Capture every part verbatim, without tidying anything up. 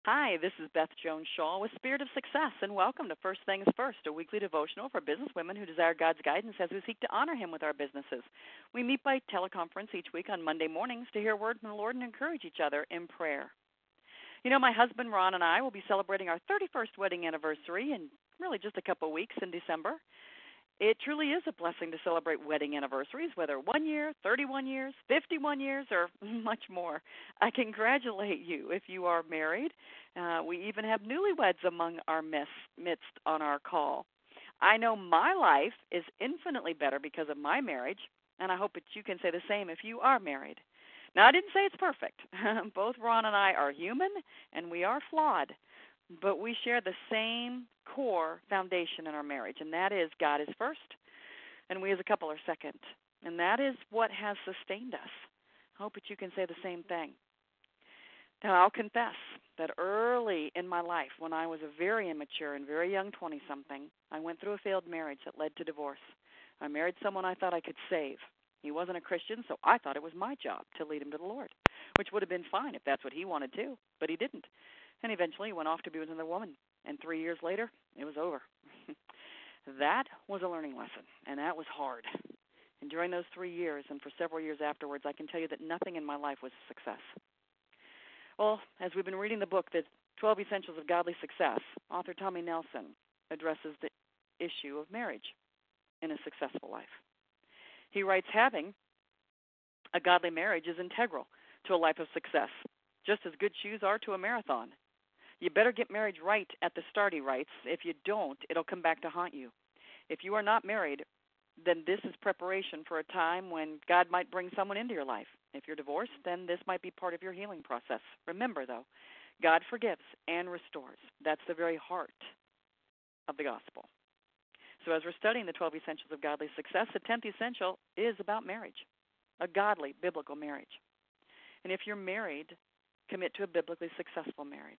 Hi, this is Beth Jones Shaw with Spirit of Success, and welcome to First Things First, a weekly devotional for business women who desire God's guidance as we seek to honor Him with our businesses. We meet by teleconference each week on Monday mornings to hear a word from the Lord and encourage each other in prayer. You know, my husband Ron and I will be celebrating our thirty-first wedding anniversary in really just a couple weeks in December. It truly is a blessing to celebrate wedding anniversaries, whether one year, thirty-one years, fifty-one years, or much more. I congratulate you if you are married. Uh, we even have newlyweds among our midst, midst on our call. I know my life is infinitely better because of my marriage, and I hope that you can say the same if you are married. Now, I didn't say it's perfect. Both Ron and I are human, and we are flawed. But we share the same core foundation in our marriage, and that is God is first, and we as a couple are second. And that is what has sustained us. I hope that you can say the same thing. Now, I'll confess that early in my life, when I was a very immature and very young twenty-something, I went through a failed marriage that led to divorce. I married someone I thought I could save. He wasn't a Christian, so I thought it was my job to lead him to the Lord, which would have been fine if that's what he wanted to, but he didn't. And eventually he went off to be with another woman. And three years later, it was over. That was a learning lesson, and that was hard. And during those three years and for several years afterwards, I can tell you that nothing in my life was a success. Well, as we've been reading the book, The twelve Essentials of Godly Success, author Tommy Nelson addresses the issue of marriage in a successful life. He writes, having a godly marriage is integral to a life of success, just as good shoes are to a marathon. You better get marriage right at the start, he writes. If you don't, it'll come back to haunt you. If you are not married, then this is preparation for a time when God might bring someone into your life. If you're divorced, then this might be part of your healing process. Remember, though, God forgives and restores. That's the very heart of the gospel. So as we're studying the twelve Essentials of Godly Success, the tenth essential is about marriage, a godly, biblical marriage. And if you're married, commit to a biblically successful marriage.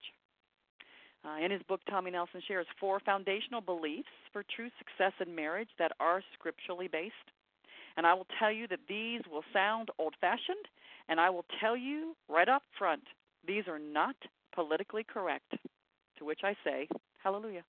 Uh, in his book, Tommy Nelson shares four foundational beliefs for true success in marriage that are scripturally based. And I will tell you that these will sound old-fashioned, and I will tell you right up front, these are not politically correct, to which I say, hallelujah.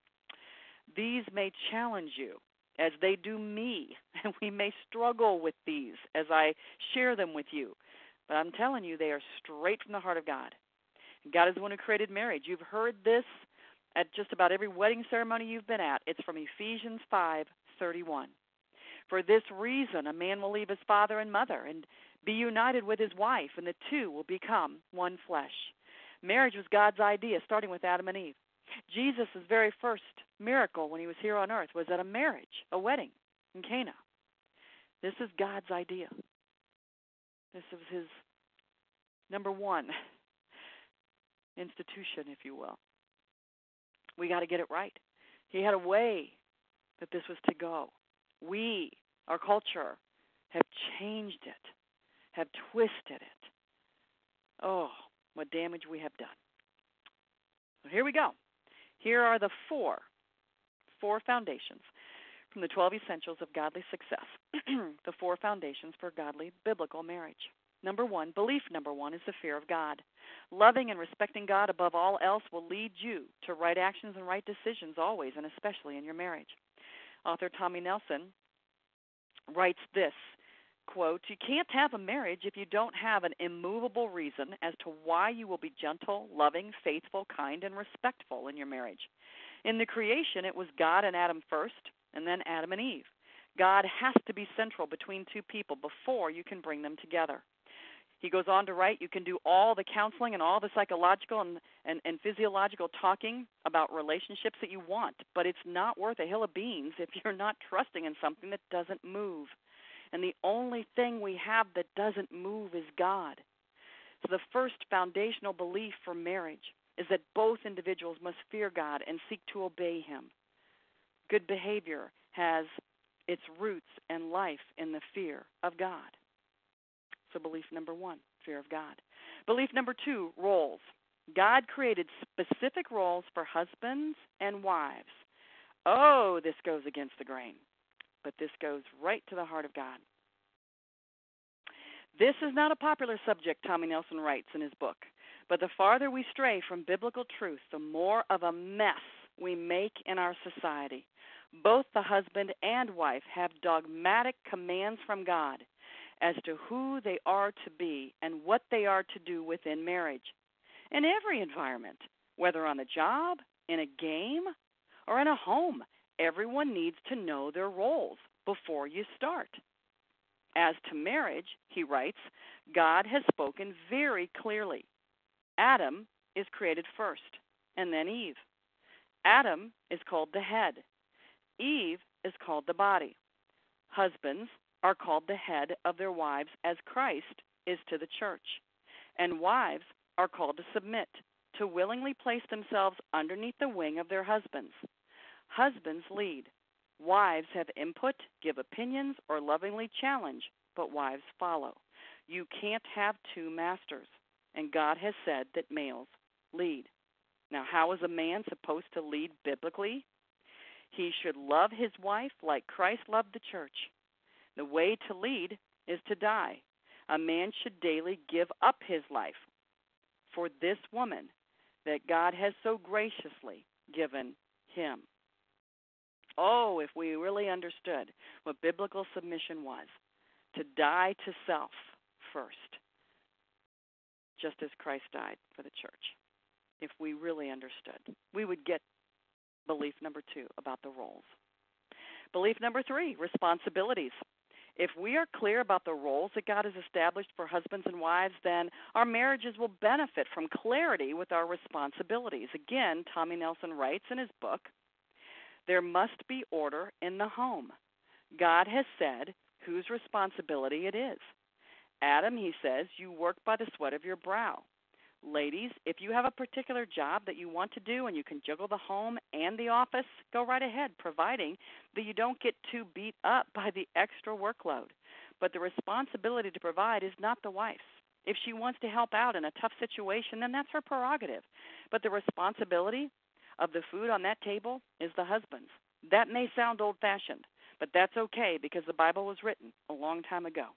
These may challenge you as they do me, and we may struggle with these as I share them with you. But I'm telling you, they are straight from the heart of God. God is the one who created marriage. You've heard this at just about every wedding ceremony you've been at. It's from Ephesians five thirty-one. For this reason, a man will leave his father and mother and be united with his wife, and the two will become one flesh. Marriage was God's idea, starting with Adam and Eve. Jesus' very first miracle when he was here on earth was at a marriage, a wedding in Cana. This is God's idea. This is his number one institution, if you will. We got to get it right. He had a way that this was to go. We, our culture, have changed it, have twisted it. Oh, what damage we have done. So here we go. Here are the four, four foundations from the twelve Essentials of Godly Success, the four foundations for godly biblical marriage. Number one, belief number one is the fear of God. Loving and respecting God above all else will lead you to right actions and right decisions always, and especially in your marriage. Author Tommy Nelson writes this, quote, you can't have a marriage if you don't have an immovable reason as to why you will be gentle, loving, faithful, kind, and respectful in your marriage. In the creation, it was God and Adam first, and then Adam and Eve. God has to be central between two people before you can bring them together. He goes on to write, you can do all the counseling and all the psychological and, and, and physiological talking about relationships that you want, but it's not worth a hill of beans if you're not trusting in something that doesn't move. And the only thing we have that doesn't move is God. So the first foundational belief for marriage is that both individuals must fear God and seek to obey Him. Good behavior has its roots and life in the fear of God. So belief number one, fear of God. Belief number two, roles. God created specific roles for husbands and wives. Oh, this goes against the grain, but this goes right to the heart of God. This is not a popular subject, Tommy Nelson writes in his book, But the farther we stray from biblical truth, the more of a mess we make in our society. Both the husband and wife have dogmatic commands from God as to who they are to be and what they are to do within marriage. In every environment, whether on a job, in a game, or in a home, everyone needs to know their roles before you start. As to marriage, he writes, God has spoken very clearly. Adam is created first, and then Eve. Adam is called the head. Eve is called the body. Husbands are called the head of their wives as Christ is to the church. And wives are called to submit, to willingly place themselves underneath the wing of their husbands. Husbands lead. Wives have input, give opinions, or lovingly challenge, but wives follow. You can't have two masters, and God has said that males lead. Now, how is a man supposed to lead biblically? He should love his wife like Christ loved the church. The way to lead is to die. A man should daily give up his life for this woman that God has so graciously given him. Oh, if we really understood what biblical submission was, to die to self first, just as Christ died for the church. If we really understood, we would get belief number two about the roles. Belief number three, responsibilities. If we are clear about the roles that God has established for husbands and wives, then our marriages will benefit from clarity with our responsibilities. Again, Tommy Nelson writes in his book, there must be order in the home. God has said whose responsibility it is. Adam, he says, you work by the sweat of your brow. Ladies, if you have a particular job that you want to do and you can juggle the home and the office, go right ahead, providing that you don't get too beat up by the extra workload. But the responsibility to provide is not the wife's. If she wants to help out in a tough situation, then that's her prerogative. But the responsibility of the food on that table is the husband's. That may sound old-fashioned, but that's okay because the Bible was written a long time ago.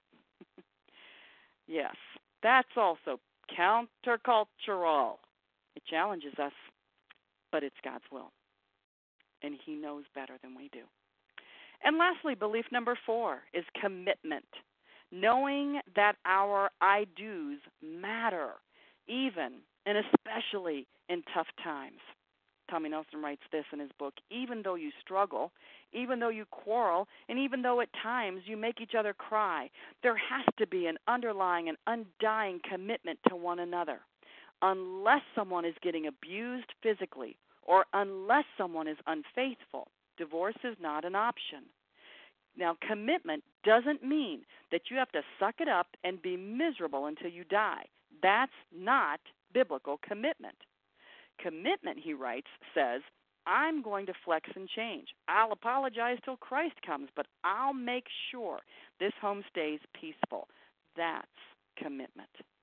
Yes, that's also countercultural. It challenges us, but it's God's will, and he knows better than we do. And lastly, belief number four is commitment, knowing that our I do's matter, even and especially in tough times. Tommy Nelson writes this in his book, even though you struggle, even though you quarrel, and even though at times you make each other cry, there has to be an underlying and undying commitment to one another. Unless someone is getting abused physically or unless someone is unfaithful, divorce is not an option. Now, commitment doesn't mean that you have to suck it up and be miserable until you die. That's not biblical commitment. Commitment, he writes, says, I'm going to flex and change. I'll apologize till Christ comes, but I'll make sure this home stays peaceful. That's commitment.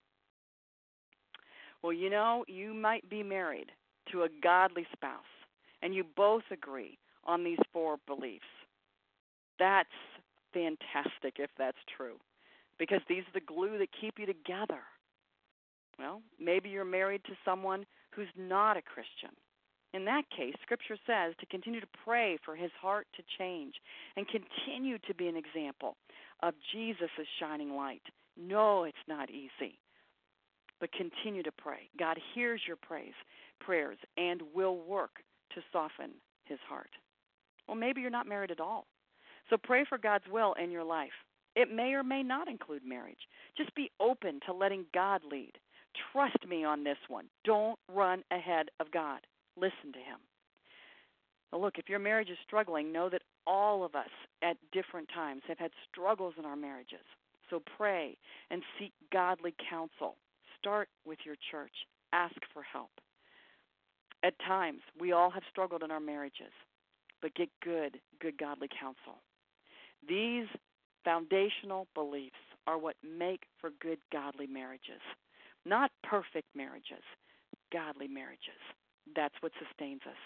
Well, you know, you might be married to a godly spouse, and you both agree on these four beliefs. That's fantastic if that's true, because these are the glue that keep you together. Well, maybe you're married to someone who's not a Christian. In that case, Scripture says to continue to pray for his heart to change and continue to be an example of Jesus' shining light. No, it's not easy, but continue to pray. God hears your praise, prayers and will work to soften his heart. Well, maybe you're not married at all. So pray for God's will in your life. It may or may not include marriage. Just be open to letting God lead. Trust me on this one. Don't run ahead of God. Listen to him. Now look, if your marriage is struggling, know that all of us at different times have had struggles in our marriages. So pray and seek godly counsel. Start with your church. Ask for help. At times, we all have struggled in our marriages, but get good, good godly counsel. These foundational beliefs are what make for good godly marriages. Not perfect marriages, godly marriages. That's what sustains us.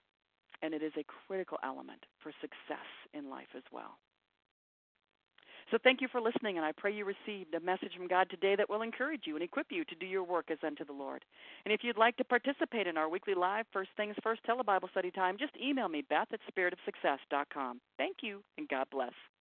And it is a critical element for success in life as well. So thank you for listening, and I pray you received a message from God today that will encourage you and equip you to do your work as unto the Lord. And if you'd like to participate in our weekly live First Things First telebible study time, just email me, Beth at spirit of success dot com. Thank you, and God bless.